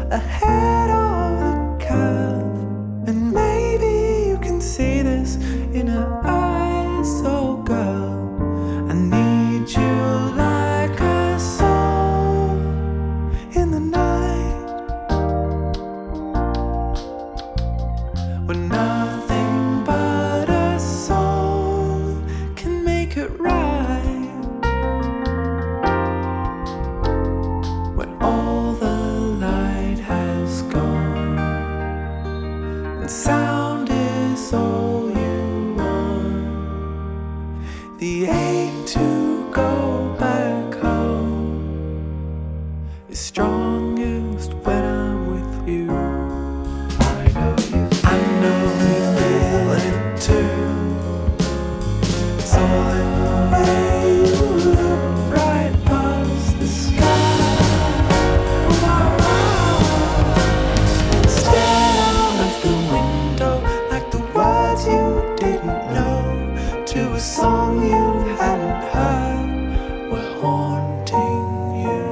ahead of the curve. And maybe you can see this in her eyes, oh girl. I need you like a song in the night, when nothing but a song can make it right. When all the light has gone and sound is all you want, the ache to go back home is strongest when I'm with you. I know you feel it too. It's all in the way you look right past the sky. Stare out of the window like the words you didn't know to a song you hadn't heard were haunting you.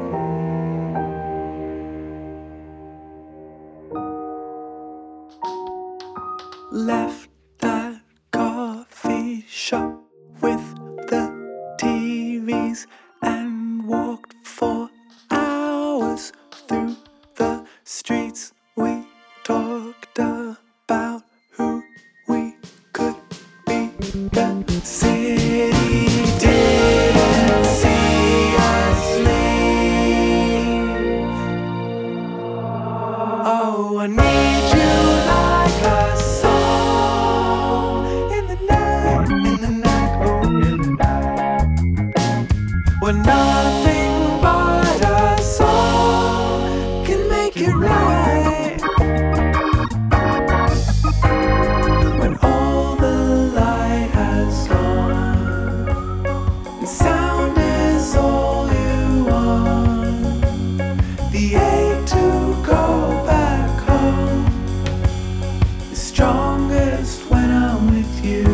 Left that coffee shop with the TVs and walked for hours through the streets. We talked about who we could be. The city didn't see us leave. Oh, I need you like a song in the night, in the night, oh, in the night. When nothing but a song can make it right. When all the light has gone and sound is all you want, the ache to go back home is strongest when I'm with you.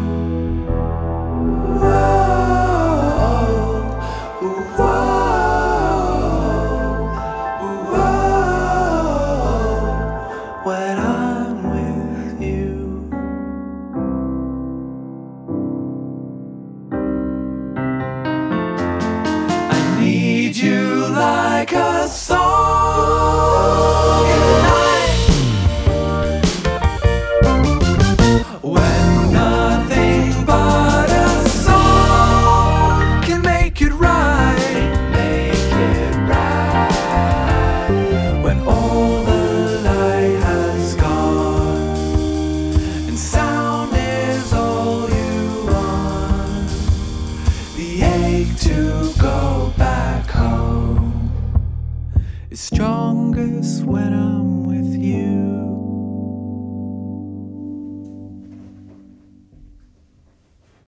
Whoa, whoa, whoa, when I'm with you. I need you like a song in the night, when nothing but a song can make it right, make it right. When all the light has gone and sound is all you want, the ache to go back home is strongest when I'm